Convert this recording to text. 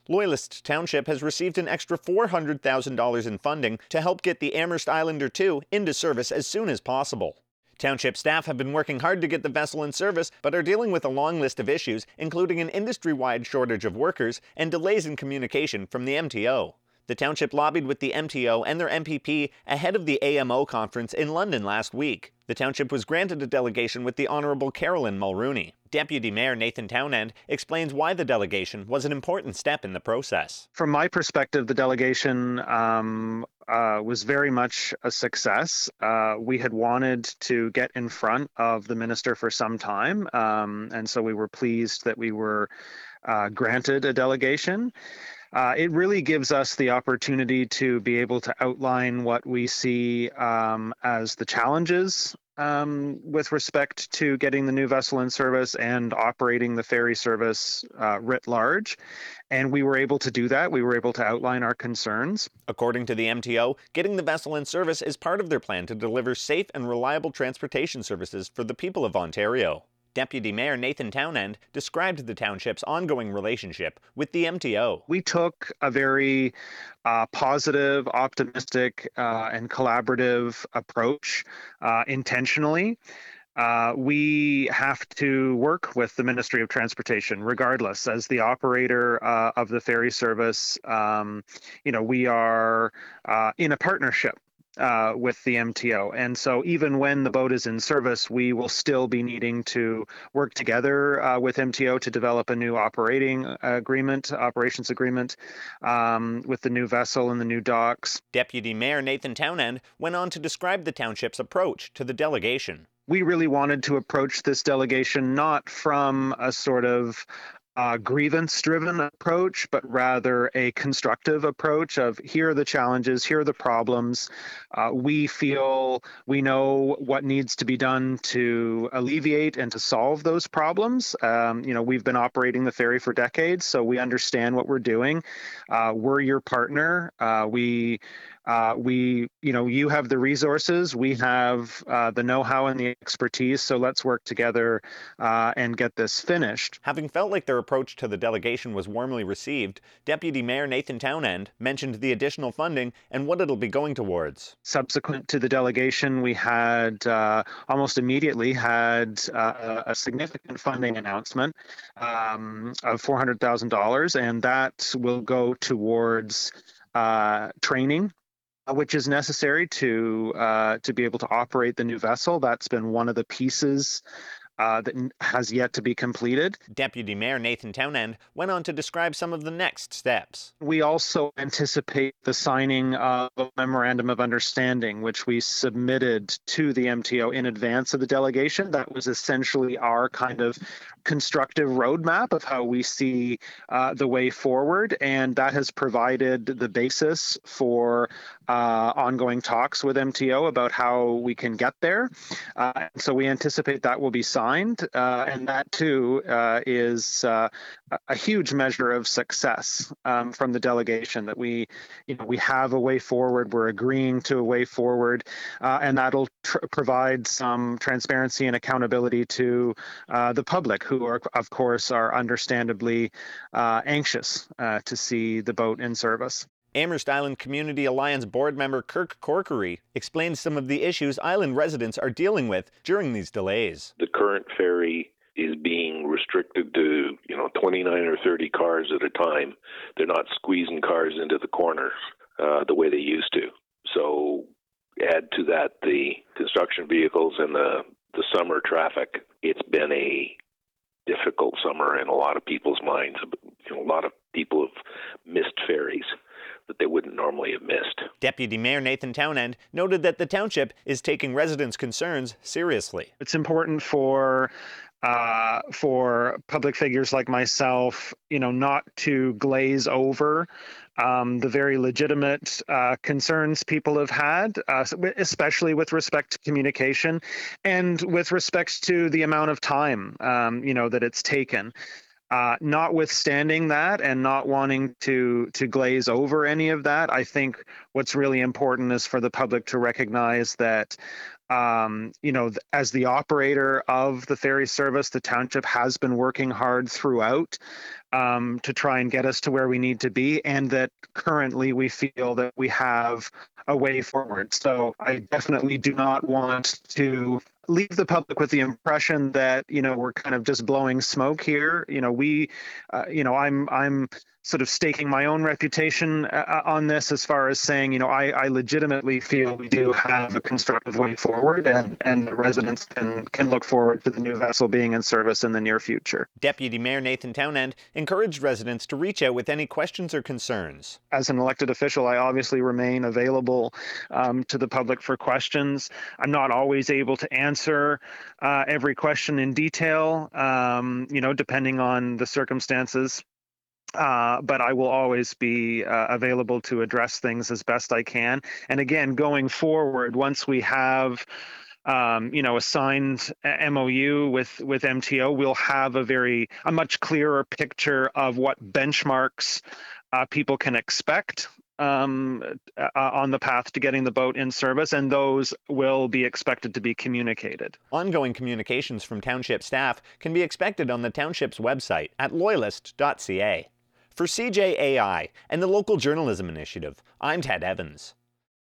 Loyalist Township has received an extra $400,000 in funding to help get the Amherst Islander 2 into service as soon as possible. Township staff have been working hard to get the vessel in service, but are dealing with a long list of issues, including an industry-wide shortage of workers and delays in communication from the MTO. The township lobbied with the MTO and their MPP ahead of the AMO conference in London last week. The township was granted a delegation with the Honourable Carolyn Mulrooney. Deputy Mayor Nathan Townend explains why the delegation was an important step in the process. From my perspective, the delegation was very much a success. We had wanted to get in front of the minister for some time, and so we were pleased that we were granted a delegation. It really gives us the opportunity to be able to outline what we see as the challenges with respect to getting the new vessel in service and operating the ferry service writ large. And we were able to do that. We were able to outline our concerns. According to the MTO, getting the vessel in service is part of their plan to deliver safe and reliable transportation services for the people of Ontario. Deputy Mayor Nathan Townend described the township's ongoing relationship with the MTO. We took a very positive, optimistic, and collaborative approach intentionally. We have to work with the Ministry of Transportation regardless. As the operator of the ferry service, we are in a partnership with the MTO. And so even when the boat is in service, we will still be needing to work together with MTO to develop a new operations agreement with the new vessel and the new docks. Deputy Mayor Nathan Townend went on to describe the township's approach to the delegation. We really wanted to approach this delegation not from a sort of grievance-driven approach, but rather a constructive approach of here are the challenges, here are the problems. We feel we know what needs to be done to alleviate and to solve those problems. We've been operating the ferry for decades, so we understand what we're doing. We're your partner. You have the resources, we have the know-how and the expertise, so let's work together and get this finished. Having felt like their approach to the delegation was warmly received, Deputy Mayor Nathan Townend mentioned the additional funding and what it'll be going towards. Subsequent to the delegation, we had almost immediately had a significant funding announcement of $400,000, and that will go towards training, which is necessary to be able to operate the new vessel. That's been one of the pieces that has yet to be completed. Deputy Mayor Nathan Townend went on to describe some of the next steps. We also anticipate the signing of a memorandum of understanding, which we submitted to the MTO in advance of the delegation. That was essentially our kind of constructive roadmap of how we see the way forward, and that has provided the basis for ongoing talks with MTO about how we can get there. So we anticipate that will be signed, and that too is a huge measure of success from the delegation, that we have a way forward, we're agreeing to a way forward, and that'll provide some transparency and accountability to the public, who are, of course, are understandably anxious to see the boat in service. Amherst Island Community Alliance board member Kirk Corkery explained some of the issues island residents are dealing with during these delays. The current ferry is being restricted to, 29 or 30 cars at a time. They're not squeezing cars into the corners the way they used to. So add to that the construction vehicles and the summer traffic. It's been a difficult summer in a lot of people's minds. A lot of people have missed ferries that they wouldn't normally have missed. Deputy Mayor Nathan Townend noted that the township is taking residents' concerns seriously. It's important for public figures like myself, not to glaze over the very legitimate concerns people have had, especially with respect to communication and with respect to the amount of time, that it's taken. Notwithstanding that and not wanting to glaze over any of that, I think what's really important is for the public to recognize that as the operator of the ferry service, the township has been working hard throughout to try and get us to where we need to be, and that currently we feel that we have a way forward. So I definitely do not want to leave the public with the impression that, we're kind of just blowing smoke here. I'm sort of staking my own reputation on this, as far as saying, I legitimately feel we do have a constructive way forward, and the residents can look forward to the new vessel being in service in the near future. Deputy Mayor Nathan Townend encouraged residents to reach out with any questions or concerns. As an elected official, I obviously remain available to the public for questions. I'm not always able to answer every question in detail, depending on the circumstances. But I will always be available to address things as best I can. And again, going forward, once we have a signed MOU with MTO, we'll have a much clearer picture of what benchmarks people can expect on the path to getting the boat in service, and those will be expected to be communicated. Ongoing communications from township staff can be expected on the township's website at loyalist.ca. For CJAI and the Local Journalism Initiative, I'm Ted Evans.